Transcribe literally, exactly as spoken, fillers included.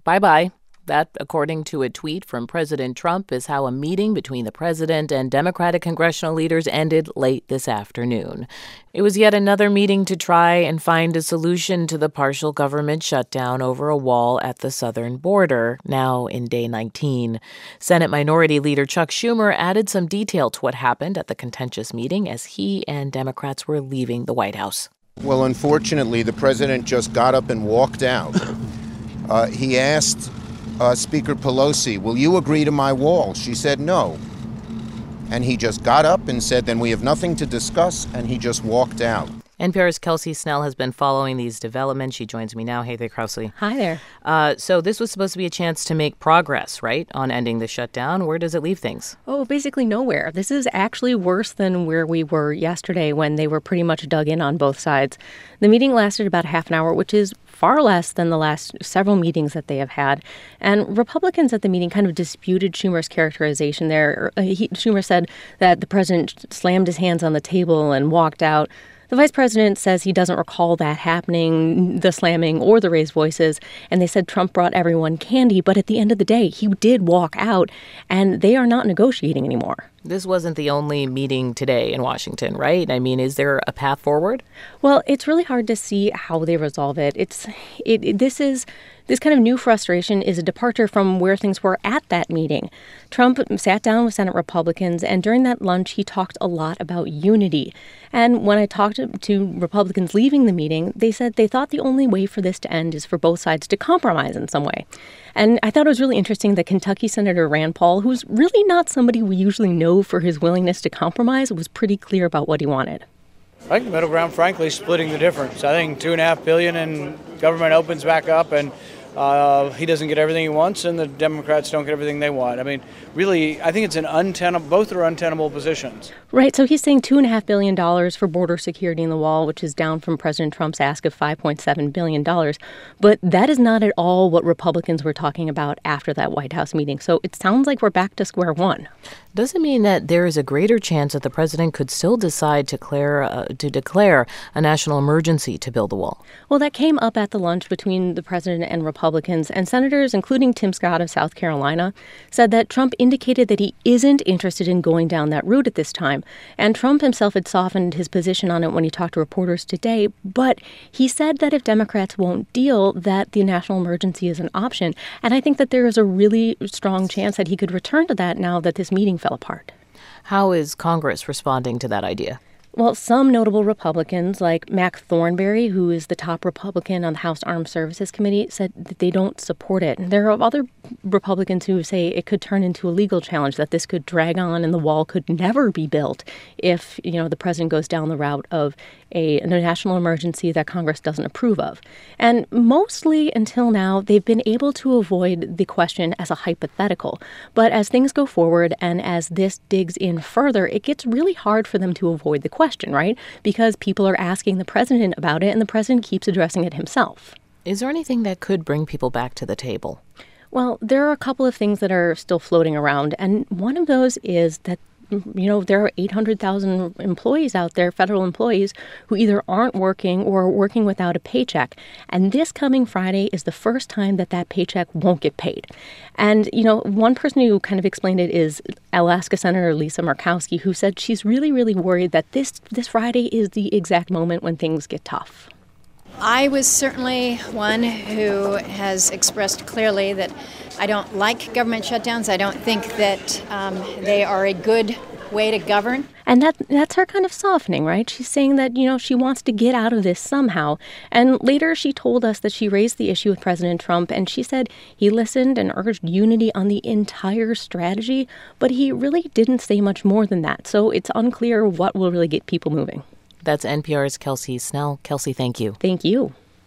bye-bye. That, according to a tweet from President Trump, is how a meeting between the president and Democratic congressional leaders ended late this afternoon. It was yet another meeting to try and find a solution to the partial government shutdown over a wall at the southern border, now in day nineteen. Senate Minority Leader Chuck Schumer added some detail to what happened at the contentious meeting as he and Democrats were leaving the White House. Well, unfortunately, the president just got up and walked out. Uh, he asked Uh, Speaker Pelosi, will you agree to my wall? She said no. And he just got up and said, then we have nothing to discuss, and he just walked out. N P R's Kelsey Snell has been following these developments. She joins me now. Hey there, Kelsey. Hi there. Uh, so this was supposed to be a chance to make progress, right, on ending the shutdown. Where does it leave things? Oh, basically nowhere. This is actually worse than where we were yesterday when they were pretty much dug in on both sides. The meeting lasted about half an hour, which is far less than the last several meetings that they have had. And Republicans at the meeting kind of disputed Schumer's characterization there. He, Schumer said that the president slammed his hands on the table and walked out. The vice president says he doesn't recall that happening, the slamming or the raised voices. And they said Trump brought everyone candy. But at the end of the day, he did walk out, and they are not negotiating anymore. This wasn't the only meeting today in Washington, right? I mean, is there a path forward? Well, it's really hard to see how they resolve it. It's it, it this is this kind of new frustration is a departure from where things were at that meeting. Trump sat down with Senate Republicans, and during that lunch, he talked a lot about unity. And when I talked to, to Republicans leaving the meeting, they said they thought the only way for this to end is for both sides to compromise in some way. And I thought it was really interesting that Kentucky Senator Rand Paul, who's really not somebody we usually know for his willingness to compromise, was pretty clear about what he wanted. I think the middle ground, frankly, is splitting the difference. I think two and a half billion and government opens back up, and uh, he doesn't get everything he wants, and the Democrats don't get everything they want. I mean, really, I think it's an untenable, both are untenable positions. Right. So he's saying two and a half billion dollars for border security in the wall, which is down from President Trump's ask of five point seven billion dollars. But that is not at all what Republicans were talking about after that White House meeting. So it sounds like we're back to square one. Does it mean that there is a greater chance that the president could still decide to declare, uh, to declare a national emergency to build the wall? Well, that came up at the lunch between the president and Republicans, and senators, including Tim Scott of South Carolina, said that Trump indicated that he isn't interested in going down that route at this time. And Trump himself had softened his position on it when he talked to reporters today, but he said that if Democrats won't deal, that the national emergency is an option. And I think that there is a really strong chance that he could return to that now that this meeting fell apart. How is Congress responding to that idea? Well, some notable Republicans, like Mac Thornberry, who is the top Republican on the House Armed Services Committee, said that they don't support it. And there are other Republicans who say it could turn into a legal challenge, that this could drag on and the wall could never be built if, you know, the president goes down the route of a, a national emergency that Congress doesn't approve of. And mostly until now, they've been able to avoid the question as a hypothetical. But as things go forward and as this digs in further, it gets really hard for them to avoid the question. Question, right? Because people are asking the president about it, and the president keeps addressing it himself. Is there anything that could bring people back to the table? Well, there are a couple of things that are still floating around, and one of those is that, you know, there are eight hundred thousand employees out there, federal employees, who either aren't working or are working without a paycheck. And this coming Friday is the first time that that paycheck won't get paid. And, you know, one person who kind of explained it is Alaska Senator Lisa Murkowski, who said she's really, really worried that this this Friday is the exact moment when things get tough. I was certainly one who has expressed clearly that I don't like government shutdowns. I don't think that um, they are a good way to govern. And that that's her kind of softening, right? She's saying that, you know, she wants to get out of this somehow. And later she told us that she raised the issue with President Trump, and she said he listened and urged unity on the entire strategy, but he really didn't say much more than that. So it's unclear what will really get people moving. That's N P R's Kelsey Snell. Kelsey, thank you. Thank you.